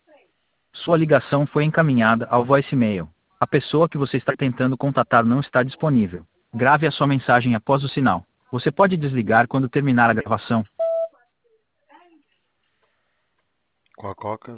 Sua ligação foi encaminhada ao voicemail. A pessoa que você está tentando contatar não está disponível. Grave a sua mensagem após o sinal. Você pode desligar quando terminar a gravação. Com a Coca.